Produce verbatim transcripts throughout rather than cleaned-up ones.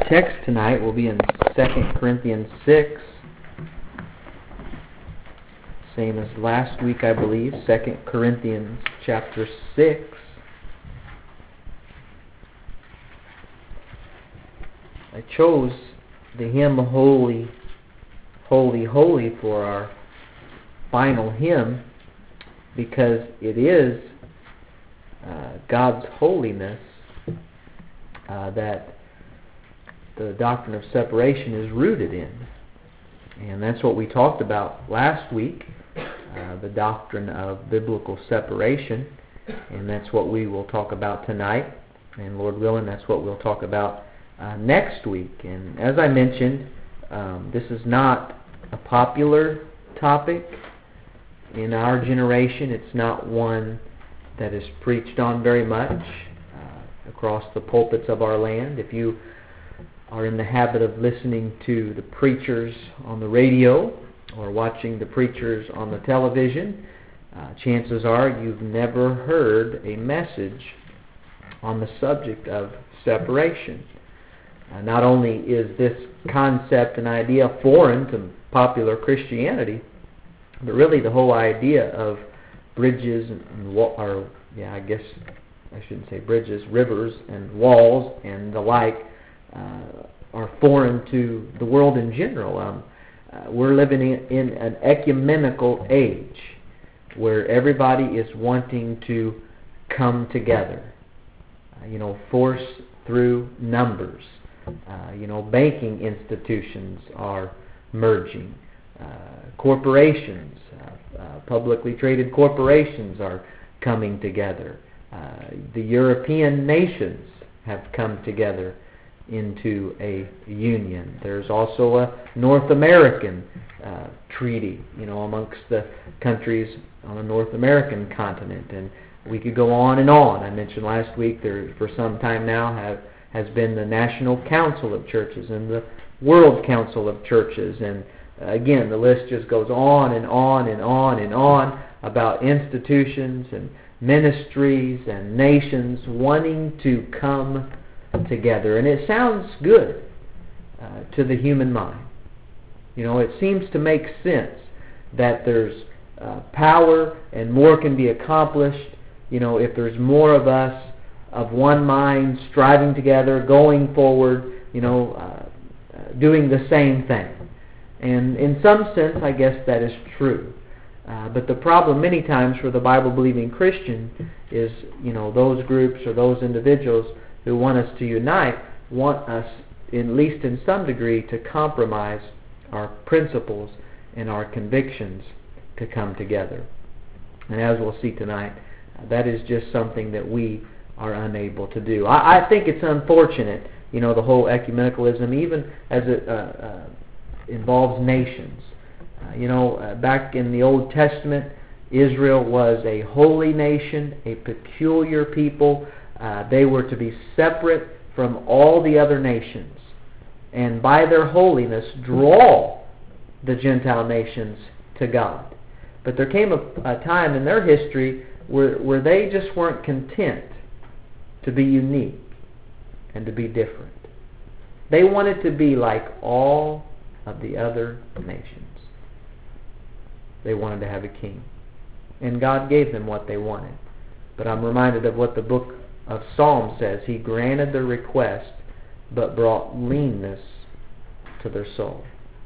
text tonight will be in Second Corinthians six. Same as last week, I believe. Second Corinthians chapter six. I chose the hymn Holy, Holy, Holy for our final hymn because it is uh, God's holiness uh, that the doctrine of separation is rooted in. And that's what we talked about last week, uh, the doctrine of biblical separation. And that's what we will talk about tonight. And Lord willing, that's what we'll talk about uh, next week. And as I mentioned, um, this is not a popular topic in our generation. It's not one that is preached on very much uh, across the pulpits of our land. If you are in the habit of listening to the preachers on the radio or watching the preachers on the television, uh, chances are you've never heard a message on the subject of separation. Uh, not only is this concept and idea foreign to popular Christianity, but really the whole idea of bridges and, and or yeah, I guess I shouldn't say bridges, rivers and walls and the like uh, are foreign to the world in general. Um, uh, we're living in, in an ecumenical age where everybody is wanting to come together. Uh, you know, force through numbers. Uh, you know, banking institutions are merging. Uh, corporations, uh, uh, publicly traded corporations are coming together. Uh, the European nations have come together into a union. There's also a North American uh, treaty, you know, amongst the countries on the North American continent, and we could go on and on. I mentioned last week there, for some time now, have has been the National Council of Churches and the World Council of Churches, and again, the list just goes on and on and on and on about institutions and ministries and nations wanting to come together. And it sounds good uh, to the human mind. You know, it seems to make sense that there's uh, power and more can be accomplished, you know, if there's more of us of one mind striving together, going forward, you know, uh, doing the same thing. And in some sense, I guess that is true. Uh, but the problem many times for the Bible-believing Christian is, you know, those groups or those individuals who want us to unite want us, at least in some degree, to compromise our principles and our convictions to come together. And as we'll see tonight, that is just something that we are unable to do. I, I think it's unfortunate, you know, the whole ecumenicalism, even as it uh, uh, involves nations. Uh, you know, uh, back in the Old Testament, Israel was a holy nation, a peculiar people. Uh, they were to be separate from all the other nations, and by their holiness draw the Gentile nations to God. But there came a, a time in their history where, where they just weren't content to be unique and to be different. They wanted to be like all of the other nations. They wanted to have a king. And God gave them what they wanted. But I'm reminded of what the book of Psalms says. He granted their request, but brought leanness to their soul.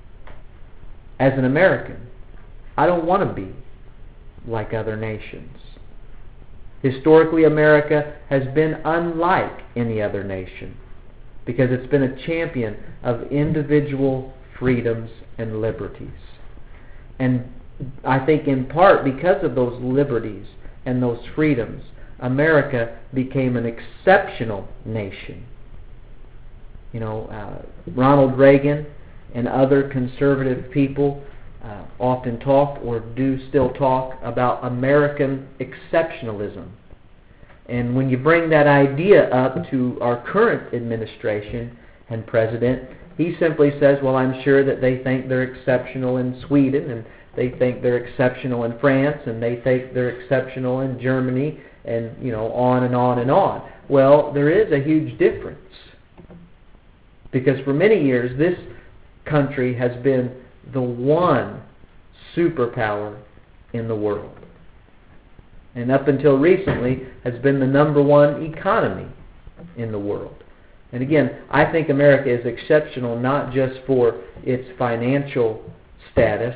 As an American, I don't want to be like other nations. Historically, America has been unlike any other nation because it's been a champion of individual freedoms and liberties. And I think in part because of those liberties and those freedoms, America became an exceptional nation. You know, uh, Ronald Reagan and other conservative people uh, often talk or do still talk about American exceptionalism. And when you bring that idea up to our current administration and president, he simply says, well, I'm sure that they think they're exceptional in Sweden, and they think they're exceptional in France, and they think they're exceptional in Germany, and, you know, on and on and on. Well, there is a huge difference. Because for many years, this country has been the one superpower in the world. And up until recently, has been the number one economy in the world. And again, I think America is exceptional not just for its financial status,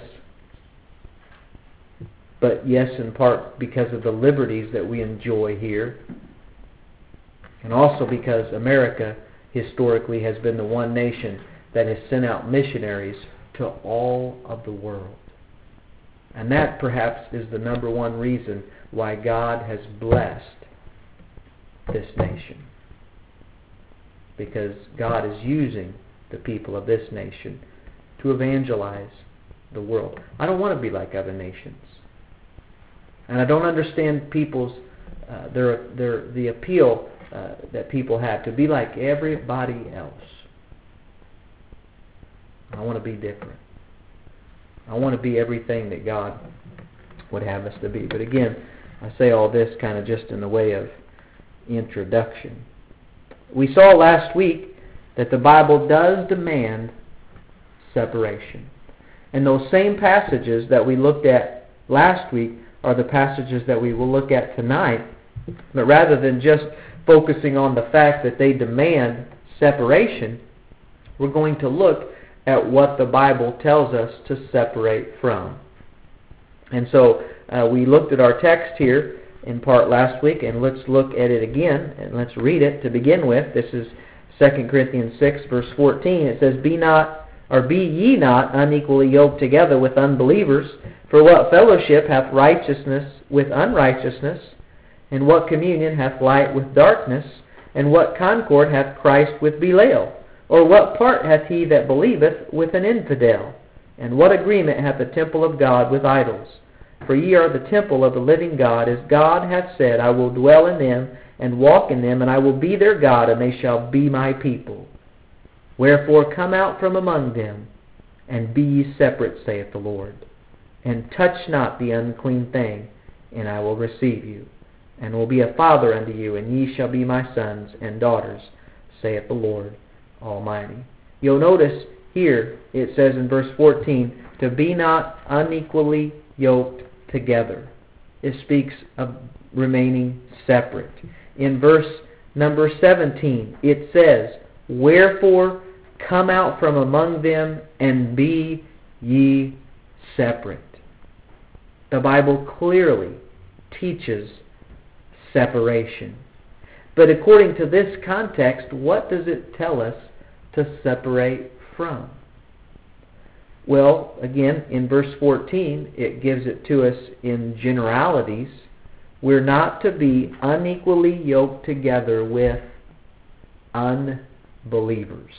but yes, in part because of the liberties that we enjoy here, and also because America historically has been the one nation that has sent out missionaries to all of the world. And that perhaps is the number one reason why God has blessed this nation. Because God is using the people of this nation to evangelize the world. I don't want to be like other nations. And I don't understand people's, uh, their, their, the appeal uh, that people have to be like everybody else. I want to be different. I want to be everything that God would have us to be. But again, I say all this kind of just in the way of introduction. We saw last week that the Bible does demand separation. And those same passages that we looked at last week are the passages that we will look at tonight. But rather than just focusing on the fact that they demand separation, we're going to look at what the Bible tells us to separate from. And so uh, we looked at our text here in part last week, and let's look at it again, and let's read it to begin with. This is Second Corinthians six, verse fourteen. It says, Be not, or be ye not unequally yoked together with unbelievers, for what fellowship hath righteousness with unrighteousness? And what communion hath light with darkness? And what concord hath Christ with Belial? Or what part hath he that believeth with an infidel? And what agreement hath the temple of God with idols? For ye are the temple of the living God, as God hath said, I will dwell in them, and walk in them, and I will be their God, and they shall be my people. Wherefore come out from among them, and be ye separate, saith the Lord. And touch not the unclean thing, and I will receive you, and will be a father unto you, and ye shall be my sons and daughters, saith the Lord Almighty. You'll notice here, it says in verse fourteen, to be not unequally yoked together. It speaks of remaining separate. In verse number seventeen, it says, Wherefore come out from among them, and be ye separate. The Bible clearly teaches separation. But according to this context, what does it tell us to separate from? Well, again, in verse fourteen, it gives it to us in generalities. We're not to be unequally yoked together with unbelievers.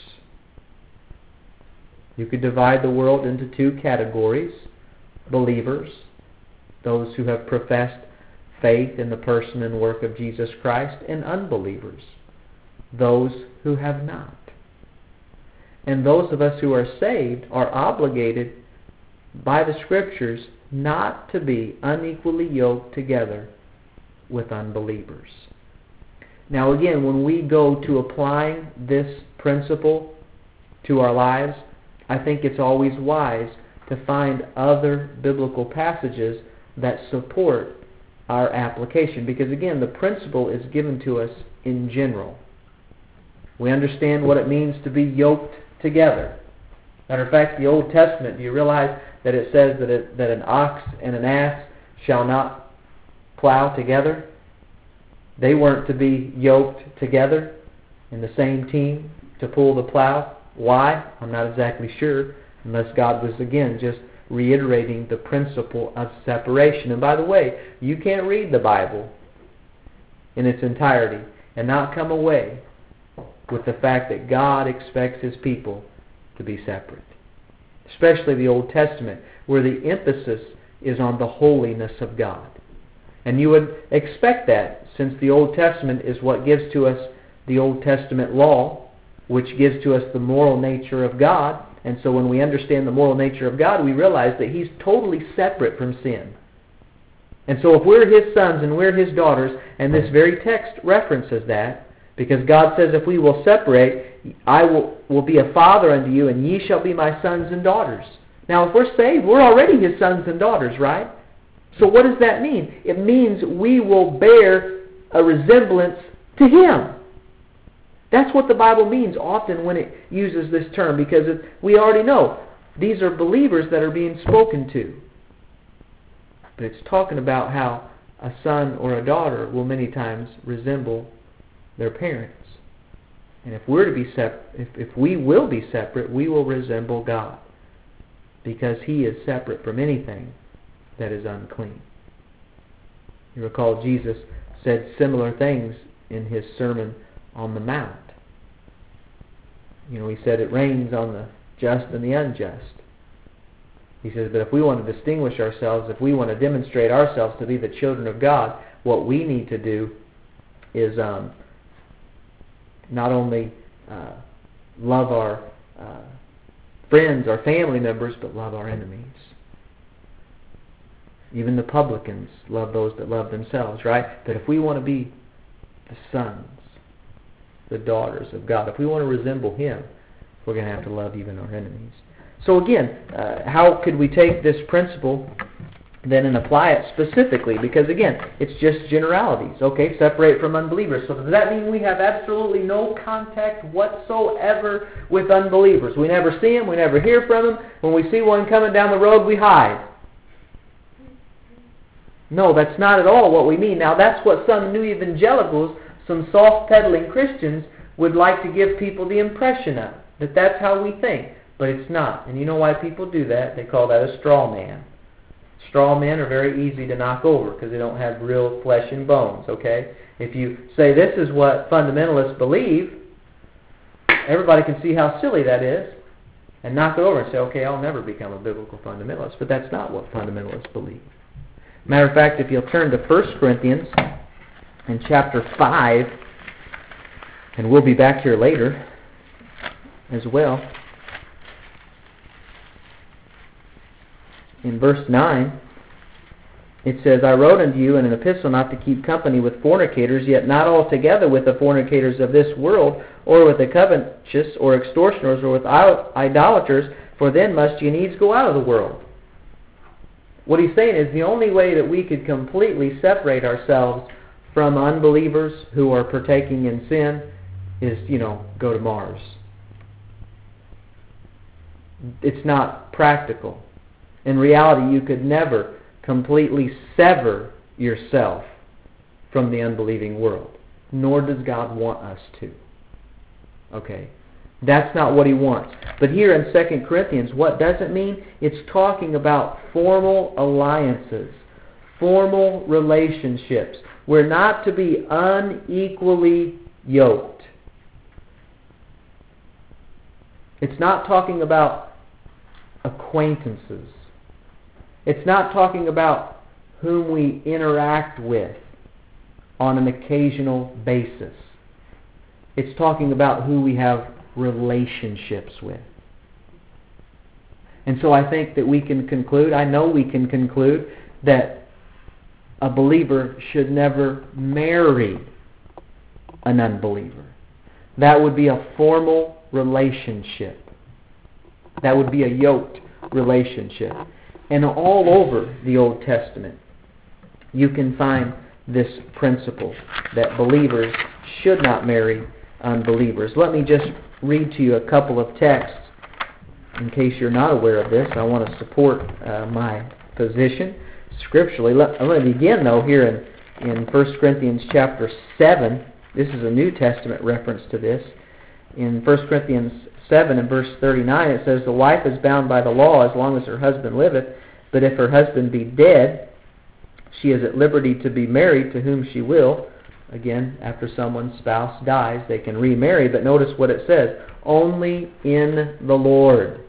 You could divide the world into two categories: believers, those who have professed faith in the person and work of Jesus Christ, and unbelievers, those who have not. And those of us who are saved are obligated by the Scriptures not to be unequally yoked together with unbelievers. Now again, when we go to applying this principle to our lives, I think it's always wise to find other biblical passages that support our application. Because again, the principle is given to us in general. We understand what it means to be yoked together. Matter of fact, the Old Testament, do you realize that it says that, it, that an ox and an ass shall not plow together? They weren't to be yoked together in the same team to pull the plow. Why? I'm not exactly sure, unless God was, again, just reiterating the principle of separation. And by the way, you can't read the Bible in its entirety and not come away with the fact that God expects His people to be separate. Especially the Old Testament, where the emphasis is on the holiness of God. And you would expect that, since the Old Testament is what gives to us the Old Testament law, which gives to us the moral nature of God. And so when we understand the moral nature of God, we realize that He's totally separate from sin. And so if we're His sons and we're His daughters, and this very text references that, because God says if we will separate, I will, will be a father unto you, and ye shall be my sons and daughters. Now, if we're saved, we're already His sons and daughters, right? So what does that mean? It means we will bear a resemblance to Him. That's what the Bible means often when it uses this term, because it, we already know these are believers that are being spoken to. But it's talking about how a son or a daughter will many times resemble their parents. And if we're to be sep- if, if we will be separate, we will resemble God, because He is separate from anything that is unclean. You recall Jesus said similar things in His Sermon on the Mount. You know, He said it rains on the just and the unjust. He says, but if we want to distinguish ourselves, if we want to demonstrate ourselves to be the children of God, what we need to do is um, not only uh, love our uh, friends, our family members, but love our enemies. Even the publicans love those that love themselves, right? But if we want to be the sons, the daughters of God, if we want to resemble Him, we're going to have to love even our enemies. So again, uh, how could we take this principle then and apply it specifically? Because again, it's just generalities. Okay, separate from unbelievers. So does that mean we have absolutely no contact whatsoever with unbelievers? We never see them, we never hear from them. When we see one coming down the road, we hide. No, that's not at all what we mean. Now that's what some new evangelicals, some soft-pedaling Christians would like to give people the impression of, that that's how we think. But it's not. And you know why people do that? They call that a straw man. Straw men are very easy to knock over because they don't have real flesh and bones, okay? If you say this is what fundamentalists believe, everybody can see how silly that is and knock it over and say, okay, I'll never become a biblical fundamentalist. But that's not what fundamentalists believe. Matter of fact, if you'll turn to First Corinthians in chapter five, and we'll be back here later as well. In verse nine, it says, I wrote unto you in an epistle not to keep company with fornicators, yet not altogether with the fornicators of this world, or with the covetous, or extortioners, or with idolaters, for then must ye needs go out of the world. What he's saying is the only way that we could completely separate ourselves from unbelievers who are partaking in sin is, you know, go to Mars. It's not practical. In reality, you could never completely sever yourself from the unbelieving world, nor does God want us to. Okay? That's not what He wants. But here in Second Corinthians, what does it mean? It's talking about formal alliances, formal relationships. We're not to be unequally yoked. It's not talking about acquaintances. It's not talking about whom we interact with on an occasional basis. It's talking about who we have relationships with. And so I think that we can conclude, I know we can conclude, that a believer should never marry an unbeliever. That would be a formal relationship. That would be a yoked relationship. And all over the Old Testament, you can find this principle that believers should not marry unbelievers. Let me just read to you a couple of texts in case you're not aware of this. I want to support uh, my position scripturally. Let, I'm going to begin, though, here in, in First Corinthians chapter seven. This is a New Testament reference to this. In First Corinthians seven and verse thirty-nine, it says, the wife is bound by the law as long as her husband liveth, but if her husband be dead, she is at liberty to be married to whom she will. Again, after someone's spouse dies, they can remarry, but notice what it says, only in the Lord.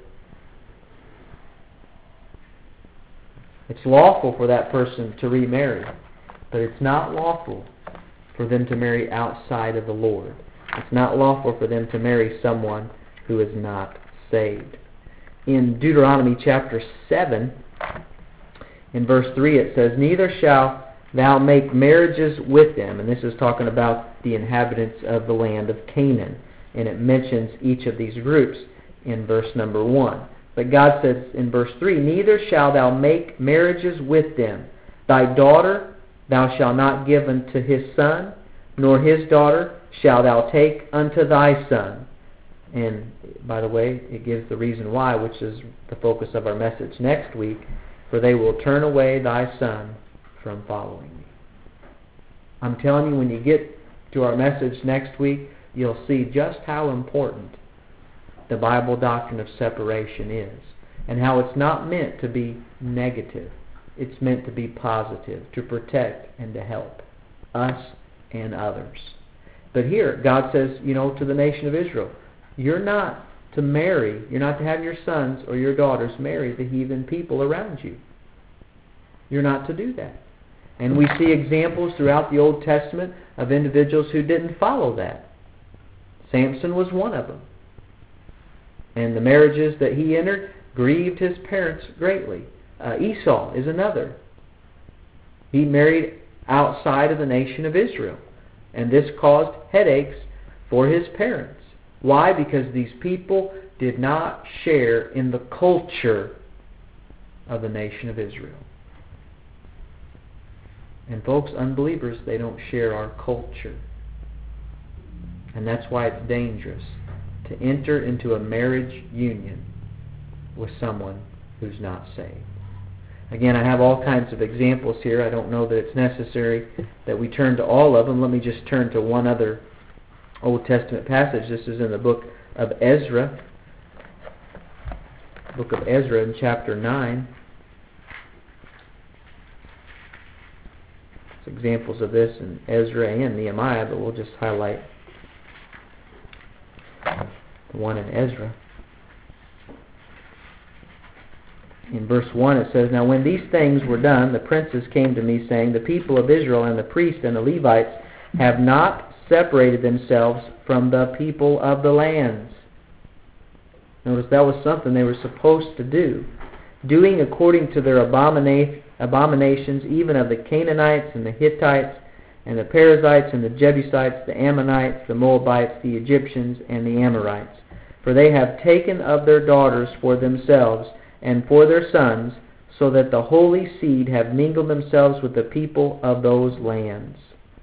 It's lawful for that person to remarry, but it's not lawful for them to marry outside of the Lord. It's not lawful for them to marry someone who is not saved. In Deuteronomy chapter seven, in verse three, it says, neither shall thou make marriages with them. And this is talking about the inhabitants of the land of Canaan. And it mentions each of these groups in verse number one. But God says in verse three, neither shalt thou make marriages with them. Thy daughter thou shalt not give unto his son, nor his daughter shalt thou take unto thy son. And by the way, it gives the reason why, which is the focus of our message next week. For they will turn away thy son from following me. I'm telling you, when you get to our message next week, you'll see just how important the Bible doctrine of separation is, and how it's not meant to be negative. It's meant to be positive, to protect and to help us and others. But here, God says, you know, to the nation of Israel, you're not to marry, you're not to have your sons or your daughters marry the heathen people around you. You're not to do that. And we see examples throughout the Old Testament of individuals who didn't follow that. Samson was one of them. And the marriages that he entered grieved his parents greatly. Uh, Esau is another. He married outside of the nation of Israel. And this caused headaches for his parents. Why? Because these people did not share in the culture of the nation of Israel. And folks, unbelievers, they don't share our culture. And that's why it's dangerous to enter into a marriage union with someone who's not saved. Again, I have all kinds of examples here. I don't know that it's necessary that we turn to all of them. Let me just turn to one other Old Testament passage. This is in the book of Ezra. Book of Ezra in chapter nine. There's examples of this in Ezra and Nehemiah, but we'll just highlight the one in Ezra. In verse one it says, now when these things were done, the princes came to me, saying, the people of Israel and the priests and the Levites have not separated themselves from the people of the lands. Notice that was something they were supposed to do. Doing according to their abomina- abominations, even of the Canaanites and the Hittites and the Perizzites and the Jebusites, the Ammonites, the Moabites, the Egyptians, and the Amorites. For they have taken of their daughters for themselves and for their sons, so that the holy seed have mingled themselves with the people of those lands.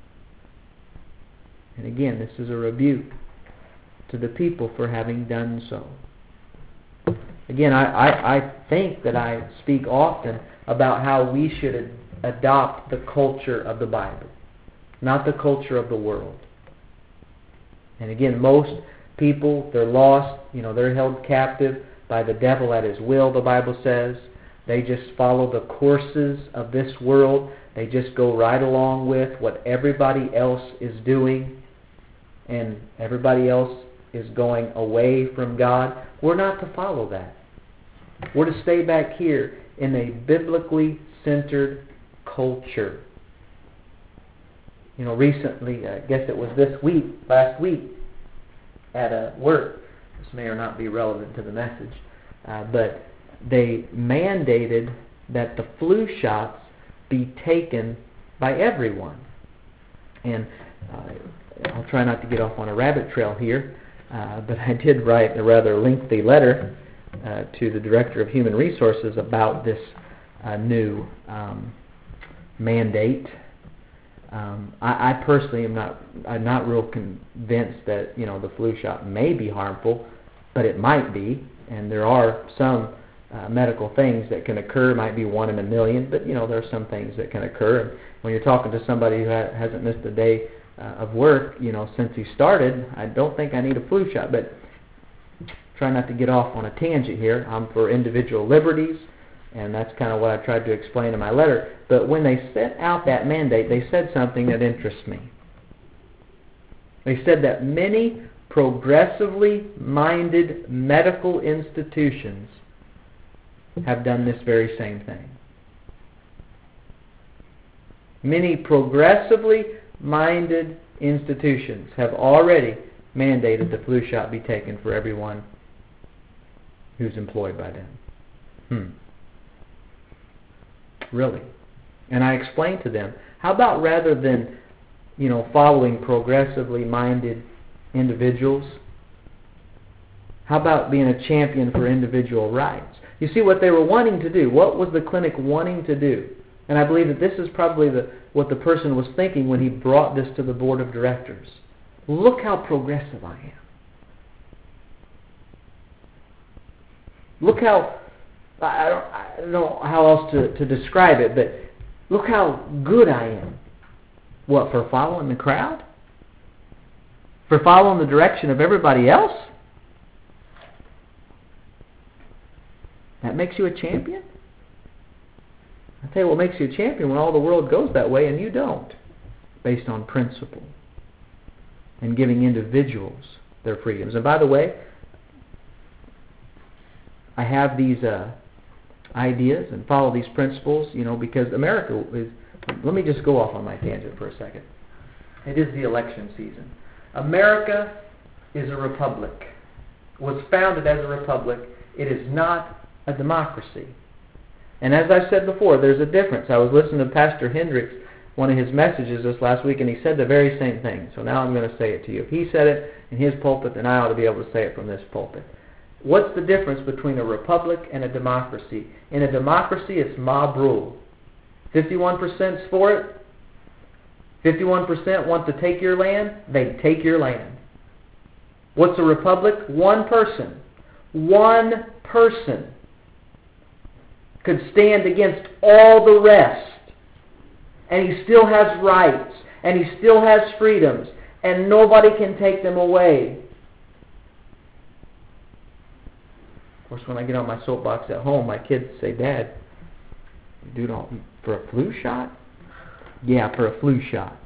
And again, this is a rebuke to the people for having done so. Again, I, I, I think that I speak often about how we should ad- adopt the culture of the Bible, not the culture of the world. And again, most people, they're lost, you know, they're held captive by the devil at his will, the Bible says. They just follow the courses of this world. They just go right along with what everybody else is doing, and everybody else is going away from God. We're not to follow that. We're to stay back here in a biblically centered culture. You know, recently, I guess it was this week, last week, at a work, this may or not be relevant to the message, uh, but they mandated that the flu shots be taken by everyone. And uh, I'll try not to get off on a rabbit trail here, uh, but I did write a rather lengthy letter uh, to the Director of Human Resources about this uh, new um, mandate. Um, I, I personally am not I'm not real convinced that you know the flu shot may be harmful, but it might be, and there are some uh, medical things that can occur. It might be one in a million, but you know there are some things that can occur. And when you're talking to somebody who ha- hasn't missed a day uh, of work, you know, since he started, I don't think I need a flu shot. But try not to get off on a tangent here. I'm for individual liberties. And that's kind of what I tried to explain in my letter. But when they set out that mandate, they said something that interests me. They said that many progressively minded medical institutions have done this very same thing. Many progressively minded institutions have already mandated the flu shot be taken for everyone who's employed by them. Hmm. Really. And I explained to them, how about rather than, you know, following progressively minded individuals, How about being a champion for individual rights? You see what they were wanting to do. What was the clinic wanting to do? And I believe that this is probably the, what the person was thinking when he brought this to the board of directors. Look how progressive I am. Look how, I don't, I don't know how else to, to describe it, but look how good I am. What, for following the crowd? For following the direction of everybody else? That makes you a champion? I tell you what makes you a champion when all the world goes that way and you don't. Based on principle. And giving individuals their freedoms. And by the way, I have these uh, ideas and follow these principles, you know, because America is... Let me just go off on my tangent for a second. It is the election season. America is a republic. Was founded as a republic. It is not a democracy. And as I said before, there's a difference. I was listening to Pastor Hendricks, one of his messages this last week, and he said the very same thing. So now I'm going to say it to you. If he said it in his pulpit, then I ought to be able to say it from this pulpit. What's the difference between a republic and a democracy? In a democracy, it's mob rule. fifty-one percent's for it. fifty-one percent want to take your land. They take your land. What's a republic? One person. One person could stand against all the rest. And he still has rights. And he still has freedoms. And nobody can take them away. Of course, when I get on my soapbox at home, my kids say, Dad, you do all for a flu shot? Yeah, for a flu shot.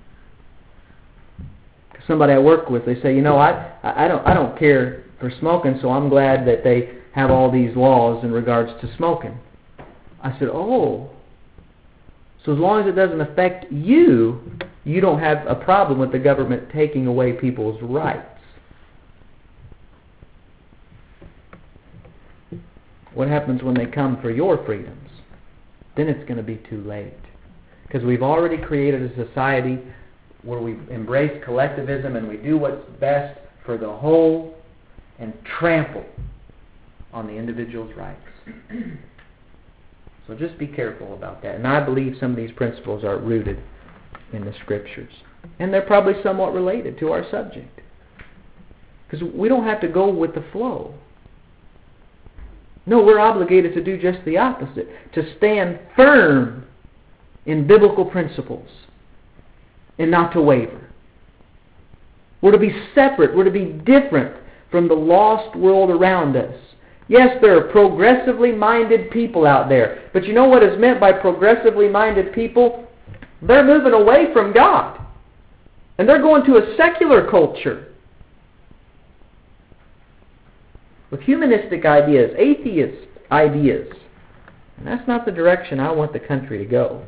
Somebody I work with, they say, you know, I, I don't I don't care for smoking, so I'm glad that they have all these laws in regards to smoking. I said, oh, so as long as it doesn't affect you, you don't have a problem with the government taking away people's rights. What happens when they come for your freedoms? Then it's going to be too late. Because we've already created a society where we embrace collectivism and we do what's best for the whole and trample on the individual's rights. So just be careful about that. And I believe some of these principles are rooted in the Scriptures. And they're probably somewhat related to our subject. Because we don't have to go with the flow. No, we're obligated to do just the opposite. To stand firm in biblical principles and not to waver. We're to be separate. We're to be different from the lost world around us. Yes, there are progressively minded people out there. But you know what is meant by progressively minded people? They're moving away from God. And they're going to a secular culture. With humanistic ideas, atheist ideas. And that's not the direction I want the country to go.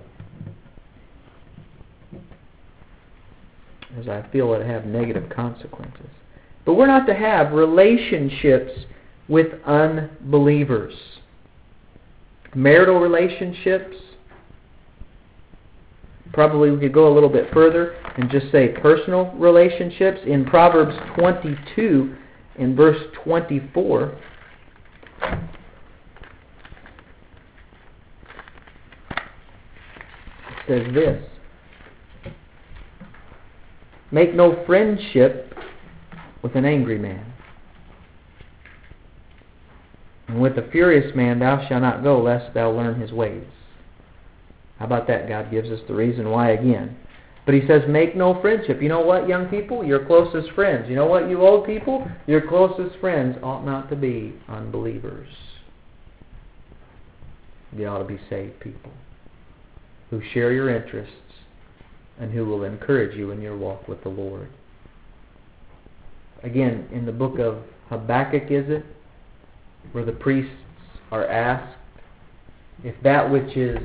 As I feel it have negative consequences. But we're not to have relationships with unbelievers. Marital relationships. Probably we could go a little bit further and just say personal relationships. In Proverbs twenty-two, in verse twenty-four, it says this: make no friendship with an angry man, and with a furious man thou shalt not go, lest thou learn his ways. How about that? God gives us the reason why again. But he says, make no friendship. You know what, young people? Your closest friends. You know what, you old people? Your closest friends ought not to be unbelievers. They ought to be saved people who share your interests and who will encourage you in your walk with the Lord. Again, in the book of Habakkuk, is it? Where the priests are asked, if that which is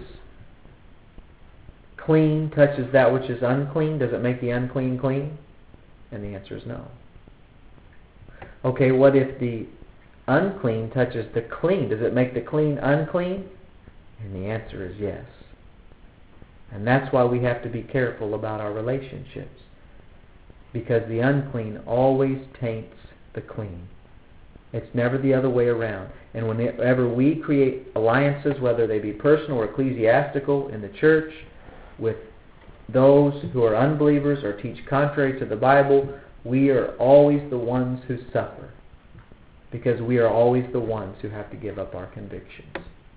clean touches that which is unclean, does it make the unclean clean? And the answer is no. Okay, what if the unclean touches the clean? Does it make the clean unclean? And the answer is yes. And that's why we have to be careful about our relationships. Because the unclean always taints the clean. It's never the other way around. And whenever we create alliances, whether they be personal or ecclesiastical in the church, with those who are unbelievers or teach contrary to the Bible, we are always the ones who suffer. Because we are always the ones who have to give up our convictions.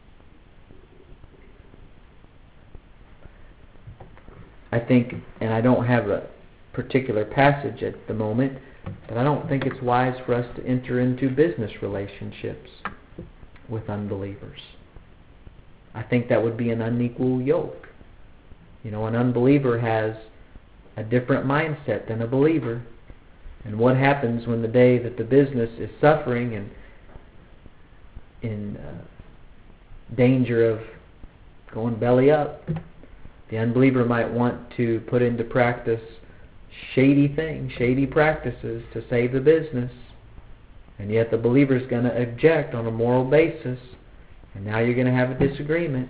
I think, and I don't have a particular passage at the moment, but I don't think it's wise for us to enter into business relationships with unbelievers. I think that would be an unequal yoke. You know, an unbeliever has a different mindset than a believer. And what happens when the day that the business is suffering and in uh, danger of going belly up, the unbeliever might want to put into practice shady things, shady practices to save the business. And yet the believer is going to object on a moral basis. And now you're going to have a disagreement.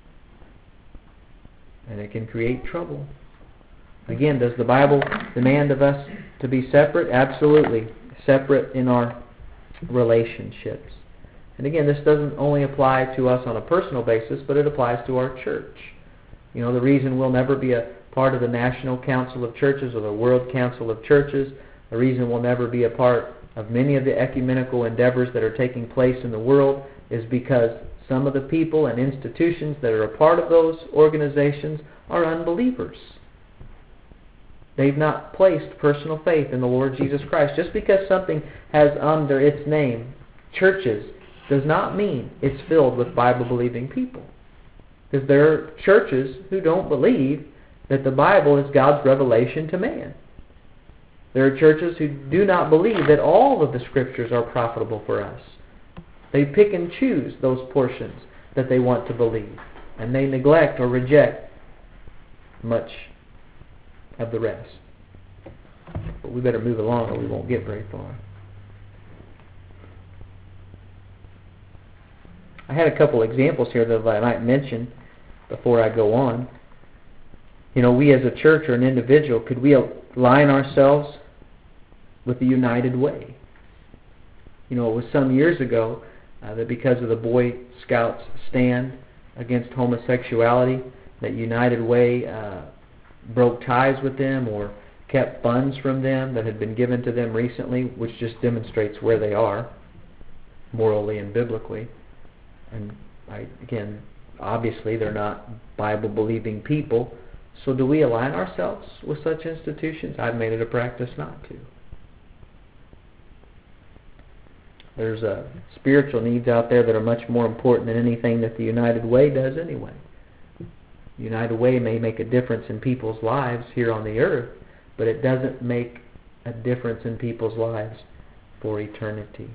And it can create trouble. Again, does the Bible demand of us to be separate? Absolutely. Separate in our relationships. And again, this doesn't only apply to us on a personal basis, but it applies to our church. You know, the reason we'll never be a part of the National Council of Churches or the World Council of Churches, the reason we'll never be a part of many of the ecumenical endeavors that are taking place in the world is because some of the people and institutions that are a part of those organizations are unbelievers. They've not placed personal faith in the Lord Jesus Christ. Just because something has under its name churches does not mean it's filled with Bible-believing people. Because there are churches who don't believe that the Bible is God's revelation to man. There are churches who do not believe that all of the Scriptures are profitable for us. They pick and choose those portions that they want to believe, and they neglect or reject much of the rest. But we better move along or we won't get very far. I had a couple examples here that I might mention before I go on. You know, we as a church or an individual, could we align ourselves with the United Way? You know, it was some years ago uh, that because of the Boy Scouts' stand against homosexuality, that United Way uh, broke ties with them or kept funds from them that had been given to them recently, which just demonstrates where they are morally and biblically. And I, again, obviously they're not Bible-believing people. So do we align ourselves with such institutions? I've made it a practice not to. There's uh, spiritual needs out there that are much more important than anything that the United Way does anyway. The United Way may make a difference in people's lives here on the earth, but it doesn't make a difference in people's lives for eternity.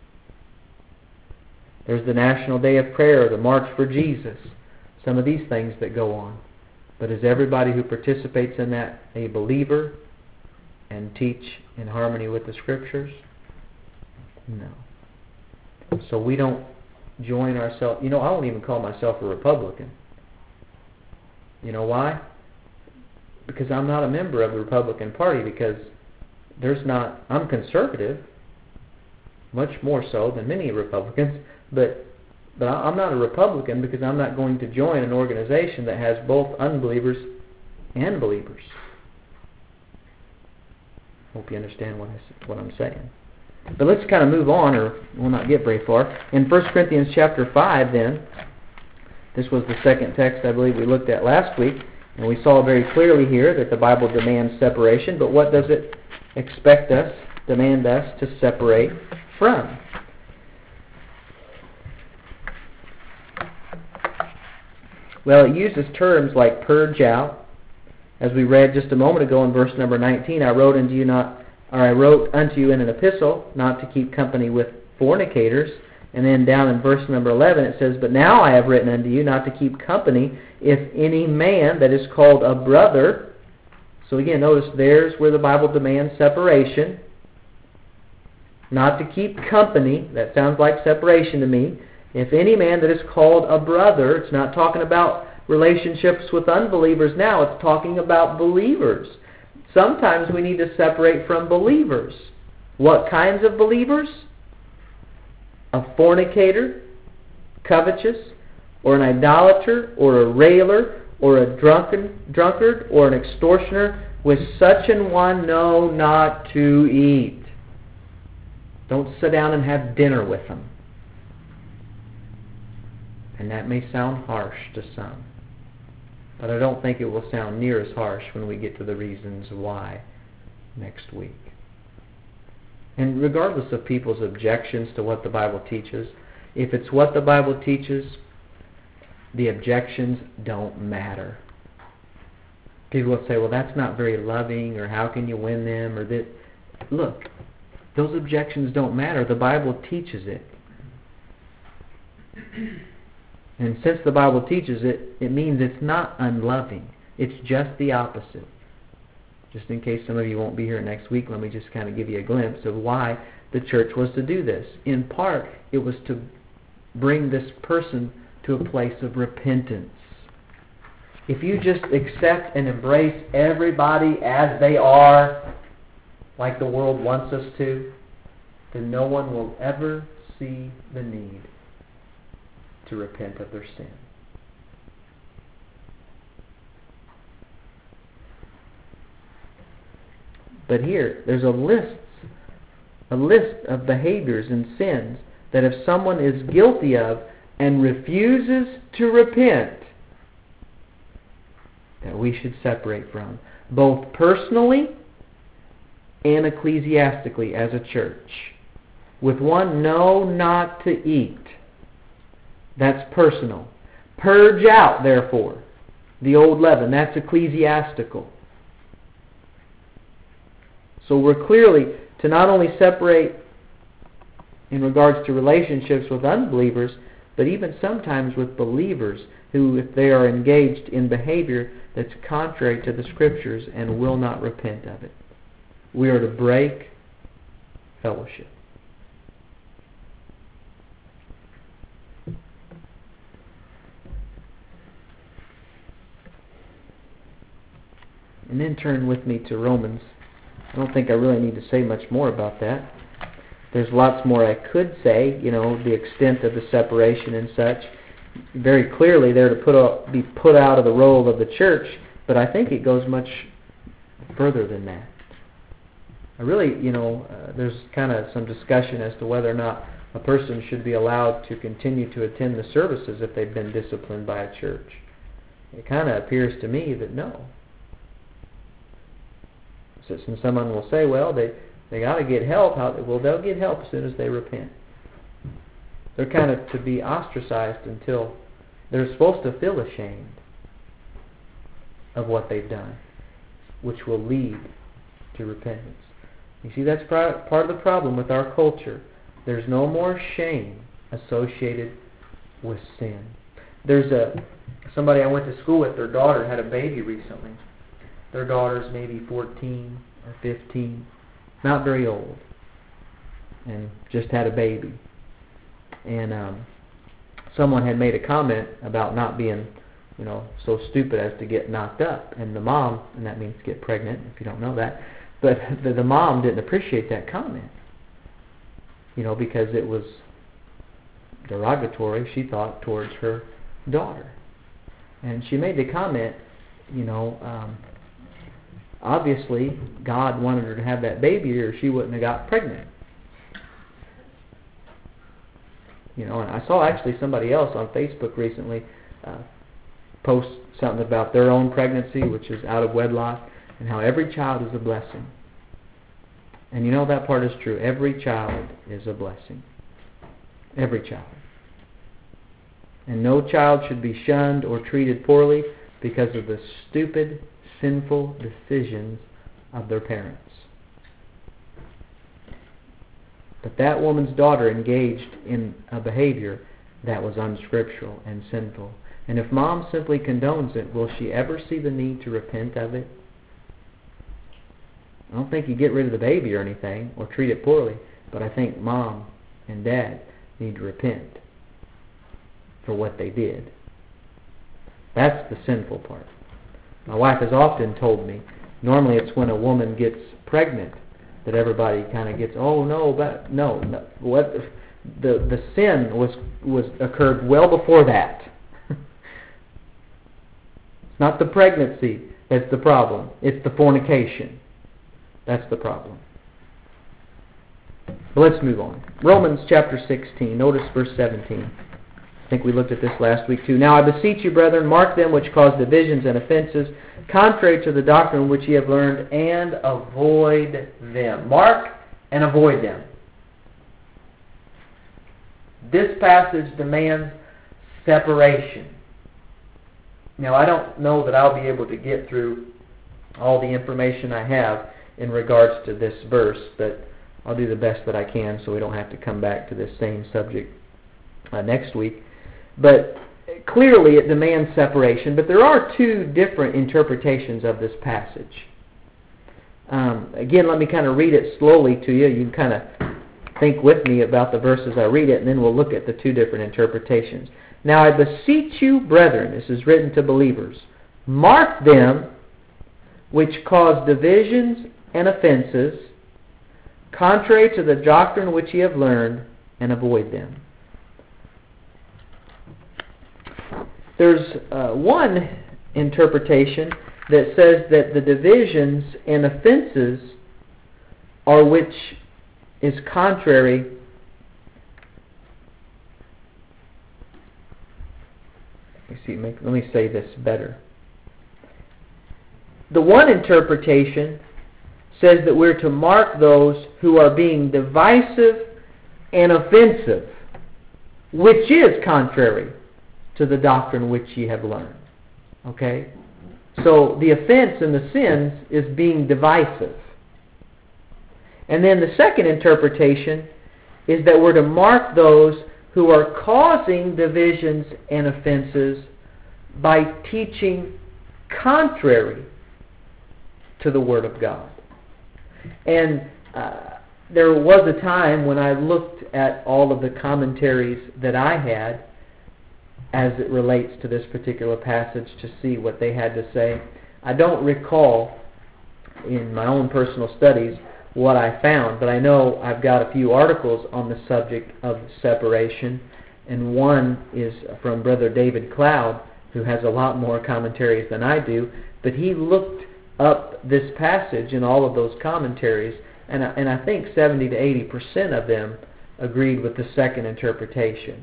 There's the National Day of Prayer, the March for Jesus, some of these things that go on. But is everybody who participates in that a believer and teach in harmony with the Scriptures? No. So we don't join ourselves. You know, I won't even call myself a Republican. You know why? Because I'm not a member of the Republican Party, because there's not, I'm conservative, much more so than many Republicans, but but I'm not a Republican because I'm not going to join an organization that has both unbelievers and believers. Hope you understand what, I, what I'm saying. But let's kind of move on, or we'll not get very far. In First Corinthians chapter five then, this was the second text I believe we looked at last week, and we saw very clearly here that the Bible demands separation, but what does it expect us, demand us to separate from? Well, it uses terms like purge out. As we read just a moment ago in verse number nineteen, I wrote unto you not, or I wrote unto you in an epistle not to keep company with fornicators. And then down in verse number eleven it says, but now I have written unto you not to keep company if any man that is called a brother. So again, notice there's where the Bible demands separation. Not to keep company. That sounds like separation to me. If any man that is called a brother, it's not talking about relationships with unbelievers now, it's talking about believers. Sometimes we need to separate from believers. What kinds of believers? a fornicator, covetous, or an idolater, or a railer, or a drunken drunkard, or an extortioner, with such an one know not to eat. Don't sit down and have dinner with them. And that may sound harsh to some, but I don't think it will sound near as harsh when we get to the reasons why next week. And regardless of people's objections to what the Bible teaches, if it's what the Bible teaches, the objections don't matter. People will say, well, that's not very loving, or how can you win them, or that. Look, those objections don't matter. The Bible teaches it. And since the Bible teaches it, it means it's not unloving. It's just the opposite. Just in case some of you won't be here next week, let me just kind of give you a glimpse of why the church was to do this. In part, it was to bring this person to a place of repentance. If you just accept and embrace everybody as they are, like the world wants us to, then no one will ever see the need to repent of their sin. But here, there's a list, a list of behaviors and sins that if someone is guilty of and refuses to repent, that we should separate from, both personally and ecclesiastically as a church. With one know not to eat. That's personal. Purge out, therefore, the old leaven. That's ecclesiastical. So we're clearly to not only separate in regards to relationships with unbelievers, but even sometimes with believers who, if they are engaged in behavior that's contrary to the Scriptures and will not repent of it. We are to break fellowship. And then turn with me to Romans. I don't think I really need to say much more about that. There's lots more I could say, you know, the extent of the separation and such. Very clearly they're to put out, be put out of the role of the church, but I think it goes much further than that. I really, you know, uh, there's kind of some discussion as to whether or not a person should be allowed to continue to attend the services if they've been disciplined by a church. It kind of appears to me that no. So, and someone will say, well, they, they got to get help. How, well, they'll get help as soon as they repent. They're kind of to be ostracized until they're supposed to feel ashamed of what they've done, which will lead to repentance. You see, that's part of the problem with our culture. There's no more shame associated with sin. There's a somebody I went to school with, their daughter had a baby recently. Their daughter's maybe fourteen or fifteen, not very old, and just had a baby. And um, someone had made a comment about not being, you know, so stupid as to get knocked up. And the mom, and that means get pregnant, if you don't know that, but the, the mom didn't appreciate that comment, you know, because it was derogatory, she thought, towards her daughter. And she made the comment, you know, um, obviously God wanted her to have that baby or she wouldn't have got pregnant. You know, and I saw actually somebody else on Facebook recently uh, post something about their own pregnancy, which is out of wedlock, and how every child is a blessing. And you know, that part is true. Every child is a blessing. Every child. And no child should be shunned or treated poorly because of the stupid, sinful decisions of their parents. But that woman's daughter engaged in a behavior that was unscriptural and sinful. And if mom simply condones it, will she ever see the need to repent of it? I don't think you get rid of the baby or anything, or treat it poorly, but I think mom and dad need to repent for what they did. That's the sinful part. My wife has often told me, normally it's when a woman gets pregnant that everybody kind of gets, oh no, but no, no, what? the the sin was was occurred well before that. It's not the pregnancy that's the problem. It's the fornication. That's the problem. But let's move on. Romans chapter sixteen. Notice verse seventeen. I think we looked at this last week too. Now I beseech you, brethren, mark them which cause divisions and offenses, contrary to the doctrine which ye have learned, and avoid them. Mark and avoid them. This passage demands separation. Now, I don't know that I'll be able to get through all the information I have in regards to this verse, but I'll do the best that I can so we don't have to come back to this same subject uh, next week. But clearly it demands separation, but there are two different interpretations of this passage. Um, again, let me kind of read it slowly to you. You can kind of think with me about the verses I read it, and then we'll look at the two different interpretations. Now I beseech you, brethren, this is written to believers, mark them which cause divisions and offenses, contrary to the doctrine which ye have learned, and avoid them. There's uh, one interpretation that says that the divisions and offenses are which is contrary let me see, make, let me say this better. The one interpretation says that we're to mark those who are being divisive and offensive, which is contrary to the doctrine which ye have learned. Okay? So the offense and the sins is being divisive. And then the second interpretation is that we're to mark those who are causing divisions and offenses by teaching contrary to the Word of God. And uh, there was a time when I looked at all of the commentaries that I had as it relates to this particular passage to see what they had to say. I don't recall in my own personal studies what I found, but I know I've got a few articles on the subject of separation, and one is from Brother David Cloud, who has a lot more commentaries than I do, but he looked up this passage in all of those commentaries, and I, and I think seventy to eighty percent of them agreed with the second interpretation,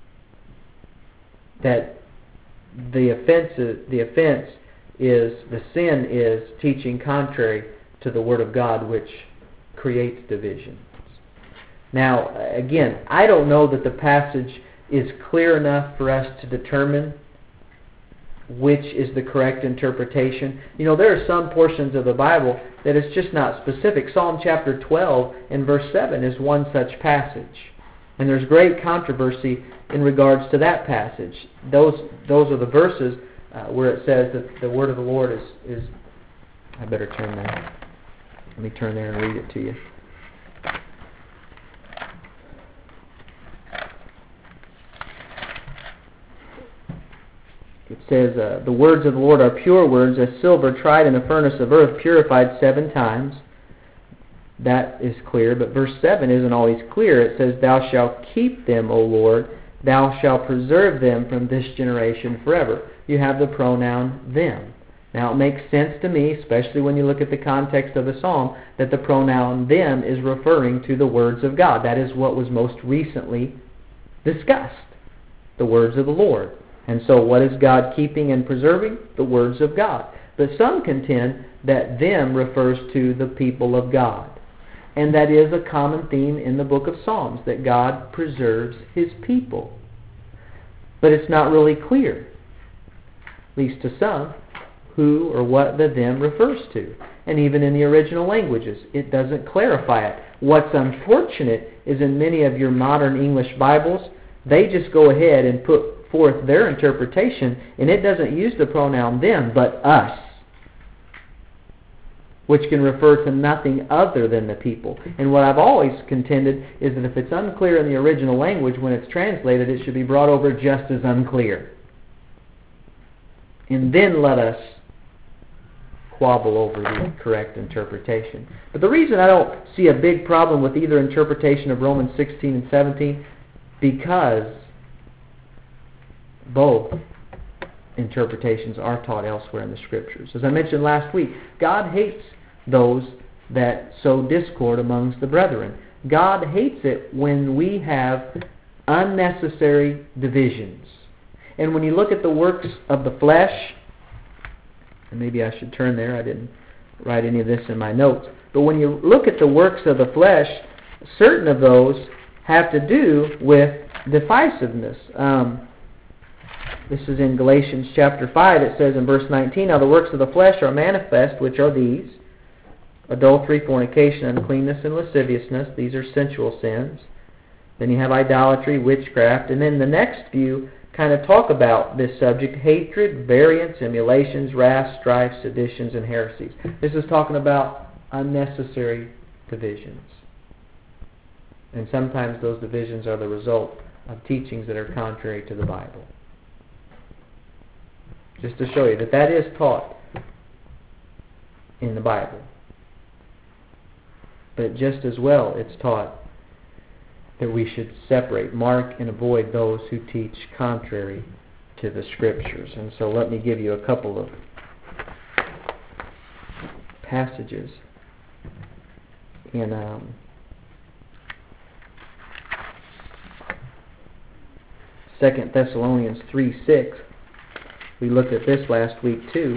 that the offense, the offense is, the sin is teaching contrary to the Word of God, which creates divisions. Now, again, I don't know that the passage is clear enough for us to determine which is the correct interpretation. You know, there are some portions of the Bible that is just not specific. Psalm chapter twelve and verse seven is one such passage. And there's great controversy in regards to that passage. Those those are the verses uh, where it says that the word of the Lord is, is... I better turn there. Let me turn there and read it to you. It says, uh, the words of the Lord are pure words, as silver tried in a furnace of earth, purified seven times. That is clear, but verse seven isn't always clear. It says, thou shalt keep them, O Lord, thou shalt preserve them from this generation forever. You have the pronoun them. Now it makes sense to me, especially when you look at the context of the psalm, that the pronoun them is referring to the words of God. That is what was most recently discussed, the words of the Lord. And so what is God keeping and preserving? The words of God. But some contend that them refers to the people of God. And that is a common theme in the book of Psalms, that God preserves His people. But it's not really clear, at least to some, who or what the them refers to. And even in the original languages, it doesn't clarify it. What's unfortunate is in many of your modern English Bibles, they just go ahead and put forth their interpretation, and it doesn't use the pronoun them, but us, which can refer to nothing other than the people. And what I've always contended is that if it's unclear in the original language, when it's translated, it should be brought over just as unclear. And then let us squabble over the correct interpretation. But the reason I don't see a big problem with either interpretation of Romans sixteen and seventeen, because both interpretations are taught elsewhere in the Scriptures. As I mentioned last week, God hates those that sow discord amongst the brethren. God hates it when we have unnecessary divisions. And when you look at the works of the flesh, and maybe I should turn there, I didn't write any of this in my notes, but when you look at the works of the flesh, certain of those have to do with divisiveness. Um, this is in Galatians chapter five. It says in verse nineteen, "Now the works of the flesh are manifest, which are these: adultery, fornication, uncleanness, and lasciviousness." These are sensual sins. Then you have idolatry, witchcraft, and then the next few kind of talk about this subject: hatred, variance, emulations, wrath, strife, seditions, and heresies. This is talking about unnecessary divisions. And sometimes those divisions are the result of teachings that are contrary to the Bible. Just to show you that that is taught in the Bible. But just as well, it's taught that we should separate, mark, and avoid those who teach contrary to the Scriptures. And so let me give you a couple of passages in um, Second Thessalonians three six. We looked at this last week too.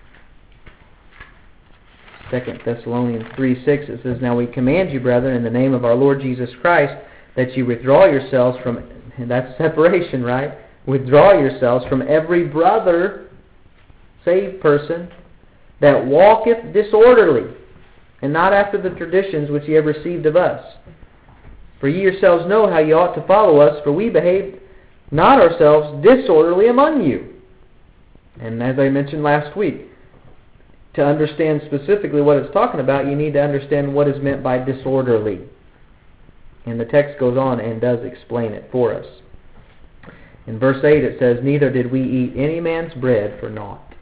Second Thessalonians three six, it says, "Now we command you, brethren, in the name of our Lord Jesus Christ, that you withdraw yourselves from," and that's separation, right? "Withdraw yourselves from every brother," saved person, "that walketh disorderly, and not after the traditions which ye have received of us. For ye yourselves know how ye ought to follow us, for we behaved not ourselves disorderly among you." And as I mentioned last week, to understand specifically what it's talking about, you need to understand what is meant by disorderly. And the text goes on and does explain it for us. In verse eight it says, "Neither did we eat any man's bread for naught."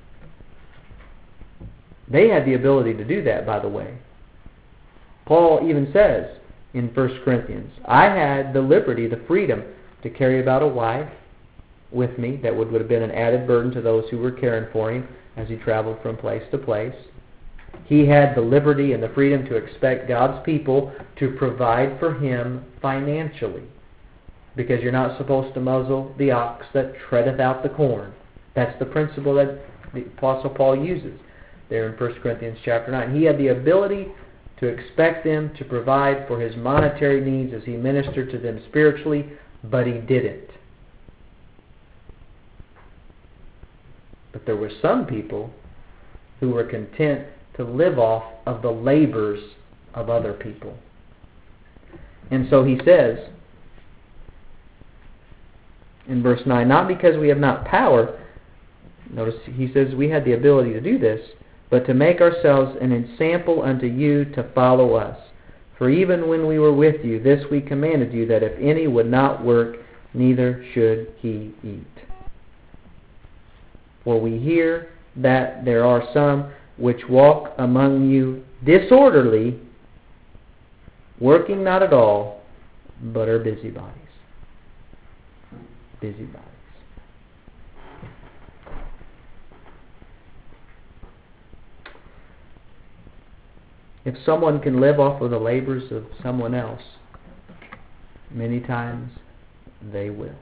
They had the ability to do that, by the way. Paul even says in First Corinthians, "I had the liberty, the freedom, to carry about a wife with me." That would, would have been an added burden to those who were caring for him as he traveled from place to place. He had the liberty and the freedom to expect God's people to provide for him financially, because you're not supposed to muzzle the ox that treadeth out the corn. That's the principle that the Apostle Paul uses there in First Corinthians chapter nine. He had the ability to expect them to provide for his monetary needs as he ministered to them spiritually, but he didn't. But there were some people who were content to live off of the labors of other people. And so he says in verse nine, "Not because we have not power," notice he says we had the ability to do this, "but to make ourselves an ensample unto you to follow us. For even when we were with you, this we commanded you, that if any would not work, neither should he eat. For we hear that there are some which walk among you disorderly, working not at all, but are busybodies." Busybodies. If someone can live off of the labors of someone else, many times they will.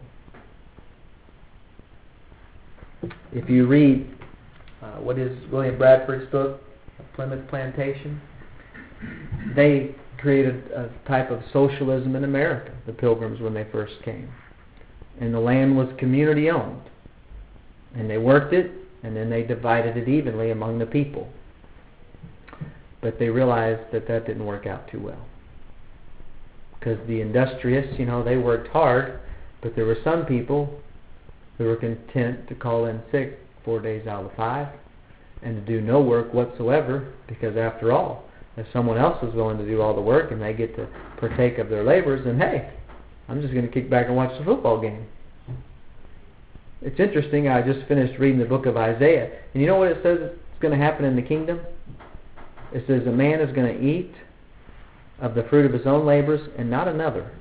If you read, uh, what is William Bradford's book, Plymouth Plantation, they created a type of socialism in America, the Pilgrims, when they first came. And the land was community owned. And they worked it, and then they divided it evenly among the people. But they realized that that didn't work out too well. Because the industrious, you know, they worked hard, but there were some people who were content to call in sick four days out of five and to do no work whatsoever, because after all, if someone else is willing to do all the work and they get to partake of their labors, then hey, I'm just going to kick back and watch the football game. It's interesting, I just finished reading the book of Isaiah, and you know what it says going to happen in the kingdom? It says a man is going to eat of the fruit of his own labors and not another.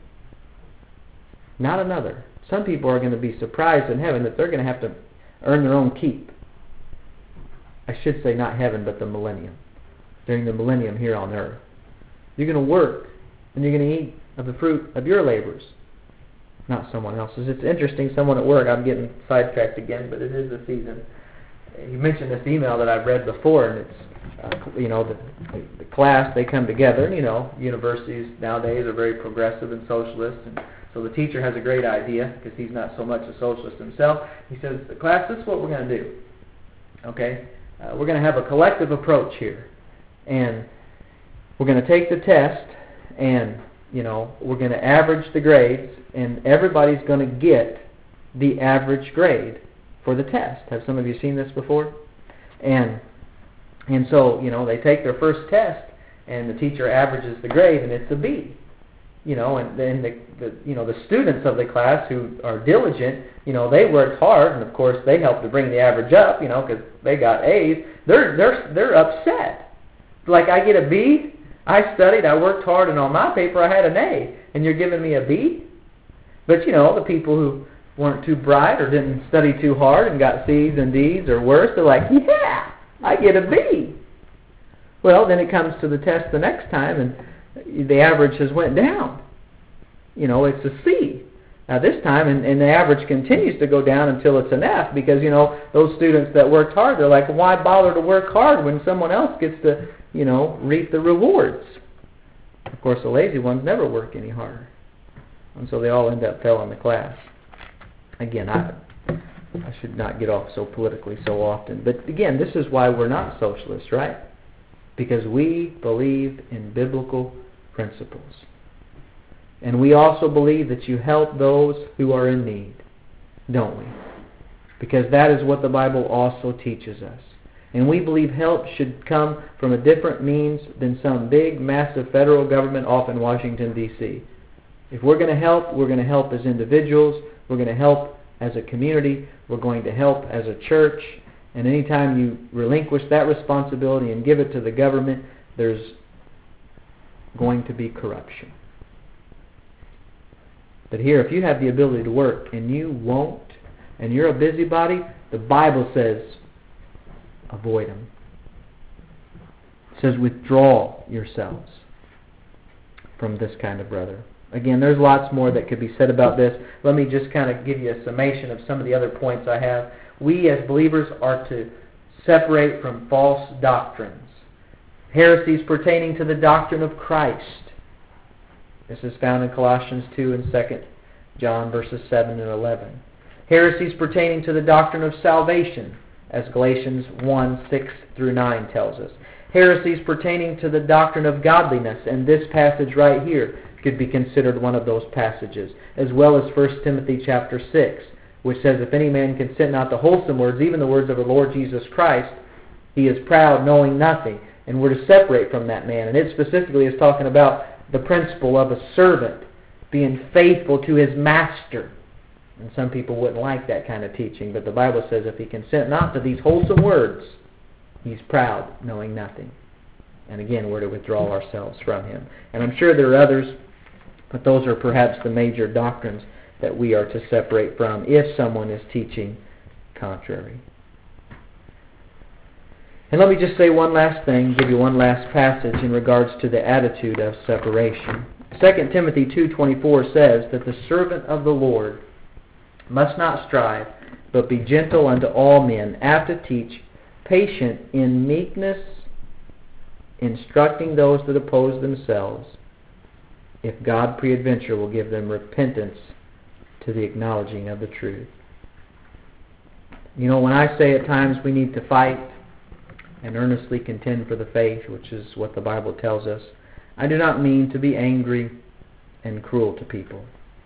Not another. Some people are going to be surprised in heaven that they're going to have to earn their own keep. I should say not heaven, but the millennium. During the millennium here on earth. You're going to work and you're going to eat of the fruit of your labors, not someone else's. It's interesting, someone at work, I'm getting sidetracked again, but it is the season. He mentioned this email that I've read before, and it's, uh, you know, the, the class, they come together, and, you know, universities nowadays are very progressive and socialist, and so the teacher has a great idea, because he's not so much a socialist himself. He says, class, this is what we're going to do, okay? Uh, we're going to have a collective approach here, and we're going to take the test, and, you know, we're going to average the grades, and everybody's going to get the average grade for the test. Have some of you seen this before? And and so, you know, they take their first test, and the teacher averages the grade, and it's a B. You know, and then the, the you know the students of the class who are diligent, you know, they worked hard, and of course they help to bring the average up, you know, because they got A's. They're they're they're upset. Like, I get a B. I studied, I worked hard, and on my paper I had an A, and you're giving me a B? But, you know, the people who weren't too bright or didn't study too hard and got C's and D's or worse, they're like, yeah, I get a B. Well, then it comes to the test the next time, and the average has went down. You know, it's a C. Now this time, and, and the average continues to go down until it's an F, because, you know, those students that worked hard, they're like, why bother to work hard when someone else gets to, you know, reap the rewards? Of course, the lazy ones never work any harder. And so they all end up failing the class. Again, I I should not get off so politically so often. But again, this is why we're not socialists, right? Because we believe in biblical principles. And we also believe that you help those who are in need, don't we? Because that is what the Bible also teaches us. And we believe help should come from a different means than some big, massive federal government off in Washington, D C If we're going to help, we're going to help as individuals, we're going to help as a community, we're going to help as a church, and anytime you relinquish that responsibility and give it to the government, there's going to be corruption. But here, if you have the ability to work and you won't, and you're a busybody, the Bible says, avoid them. It says, withdraw yourselves from this kind of brother. Again, there's lots more that could be said about this. Let me just kind of give you a summation of some of the other points I have. We as believers are to separate from false doctrines. Heresies pertaining to the doctrine of Christ. This is found in Colossians two and Second John verses seven and eleven. Heresies pertaining to the doctrine of salvation, as Galatians one, six through nine tells us. Heresies pertaining to the doctrine of godliness, and this passage right here could be considered one of those passages, as well as First Timothy chapter six, which says, if any man consent not to wholesome words, even the words of the Lord Jesus Christ, he is proud, knowing nothing. And we're to separate from that man. And it specifically is talking about the principle of a servant being faithful to his master. And some people wouldn't like that kind of teaching, but the Bible says if he consent not to these wholesome words, he's proud, knowing nothing. And again, we're to withdraw ourselves from him. And I'm sure there are others, but those are perhaps the major doctrines that we are to separate from if someone is teaching contrary. And let me just say one last thing, give you one last passage in regards to the attitude of separation. Second Timothy two twenty-four says that the servant of the Lord must not strive, but be gentle unto all men, apt to teach, patient in meekness, instructing those that oppose themselves, if God peradventure will give them repentance to the acknowledging of the truth. You know, when I say at times we need to fight and earnestly contend for the faith, which is what the Bible tells us, I do not mean to be angry and cruel to people.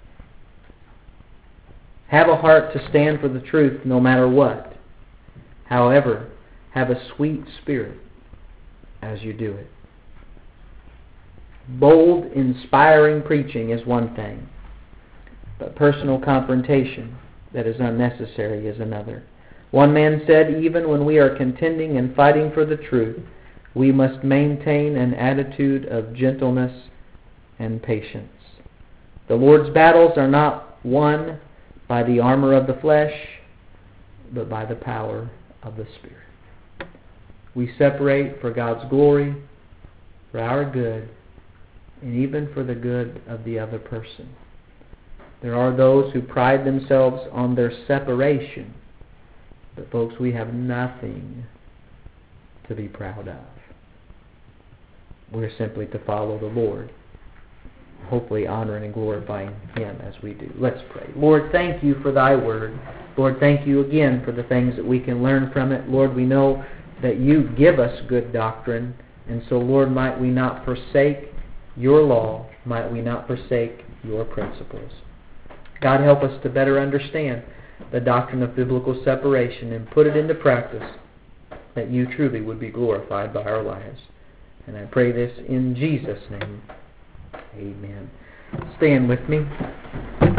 Have a heart to stand for the truth no matter what. However, have a sweet spirit as you do it. Bold, inspiring preaching is one thing, but personal confrontation that is unnecessary is another. One man said, even when we are contending and fighting for the truth, we must maintain an attitude of gentleness and patience. The Lord's battles are not won by the armor of the flesh, but by the power of the Spirit. We separate for God's glory, for our good, and even for the good of the other person. There are those who pride themselves on their separation, but folks, we have nothing to be proud of. We're simply to follow the Lord, hopefully honoring and glorifying Him as we do. Let's pray. Lord, thank you for thy word. Lord, thank you again for the things that we can learn from it. Lord, we know that you give us good doctrine, and so, Lord, might we not forsake your law, might we not forsake your principles. God, help us to better understand the doctrine of biblical separation and put it into practice, that you truly would be glorified by our lives. And I pray this in Jesus' name. Amen. Stand with me.